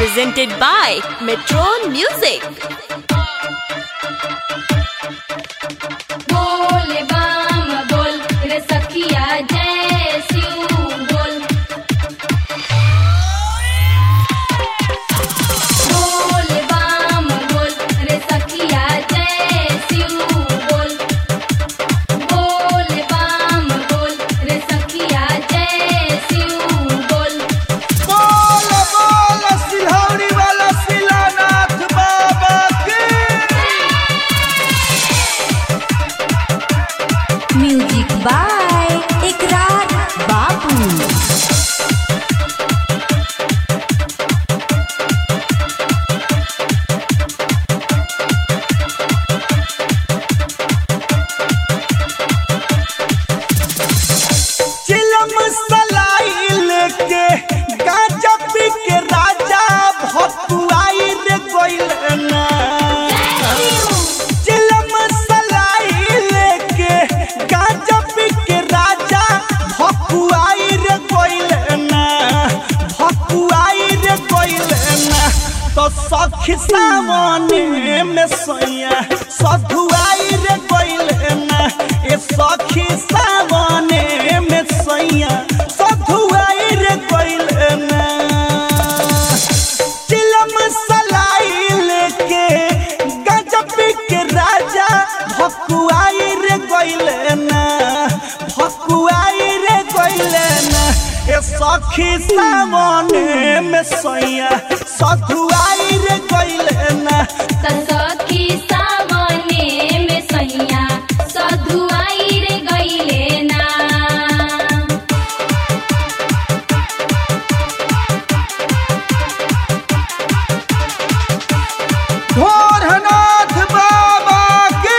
presented by Metron Music. बोल बम बोल रे सखिया जय शिव बोल। बोल बम बोल रे सखिया जय शिव बोल। बोल बम बोल रे सखिया जय शिव बोल। बोल बोल सिलौरी वाला शिलानाथ बाबा की। म्यूजिक बाय इकरार बाबू। चिलम सलाई लेके गांजा पी के राजा भकुआई रे गइल ना। चिलम सलाई लेके गांजा पी के राजा भकुआई रे गइल ना। भकुआई रे गइल ना। तो सखी सामने में सैया सधुआई रे गइल ना। ए सखी सामने में सैया सधुआई रे गइल ना। चिलम सलाई लेके गांजा पी के राजा भकुआई रे गइल ना। भकुआई रे गइल ना। ए सखी सामने में सैया सधुआई रे गइल ना। सखी सामने में सैया सधुआई रे गइले ना। भोरनाथ बाबा की।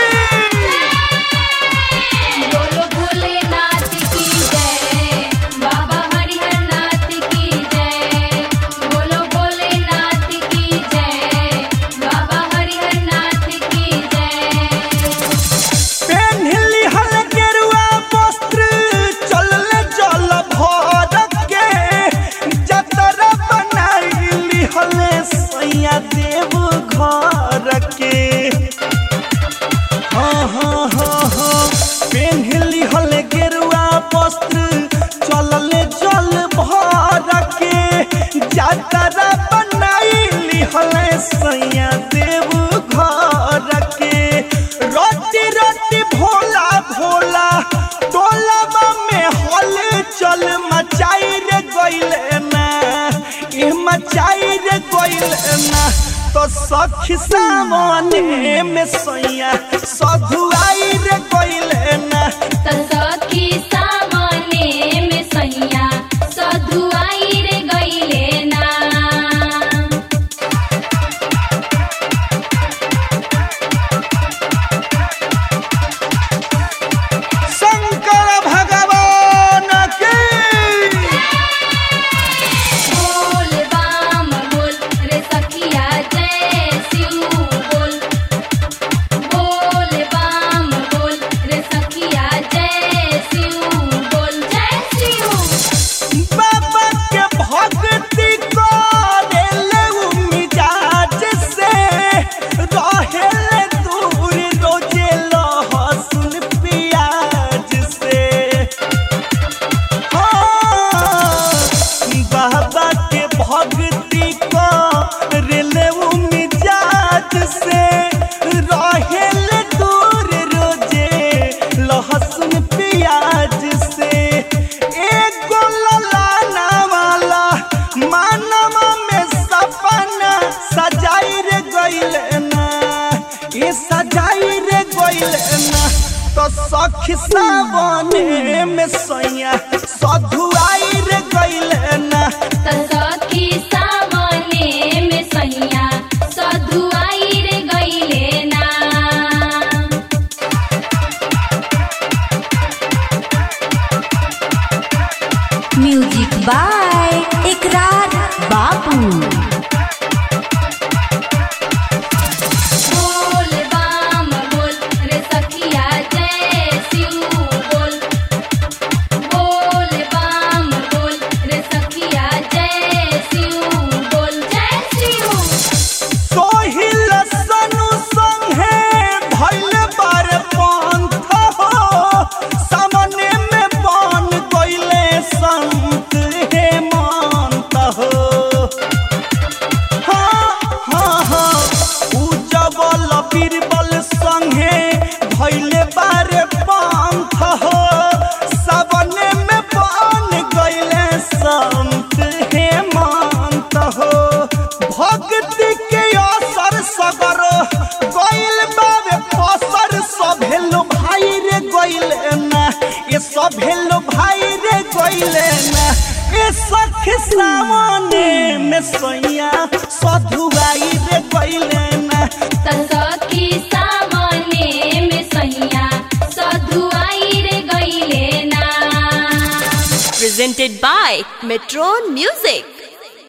बोलो भोलेनाथ की जय, बाबा हरिहर नाथ की जय। बोलो भोलेनाथ की जय, बाबा हरिहर नाथ की जय। पेन्हली हल गेरुआ वस्त्र चलले जल भर के जतरा बनाइली हले सैया देव घर के। हाँ पेन्हली हल गेरुआ वस्त्र चलले जल भर के जतरा बनाइली हले सैया देव घर के। रोटी रोटी भोला भोला टोलाबा में हल चल मचाई रे गइल ना। ए मचाई रे गइल ना। तो सखी सामने में सैया सधुआई रे गइल ना। सखी सामने में सैया सधुआई रे गइले ना। शंकर भगवान की। बोल बम बोल रे सखिया जय शिव बोल। बोल बम बोल रे सखिया जय शिव बोल। जय शिव। बाबा के भक्ति करेले उ मिजाज से रहेले दूर रोजे लहसुन प्याज से। हाँ, बाबा के भक्ति करेले उ मिजाज से रहेले दूर रोजे लहसुन प्याज से। एगो ललाना वाला मानवा में सपना सजाई रे गइल ना। ये सजाई रे गइल ना। तो सखी सामने में सैया सधुआई रे गइल ना। सखी सामने में सैया सधुआई रे गइले ना। म्यूजिक बाय इकरार बाबू। बोल बम बोल रे सखिया जय शिव बोल। बोल बम बोल रे सखिया में सैया सधुआई रे गइले ना सखी सामने में सैया सधुआई रे गइले ना। Presented by Metron Music.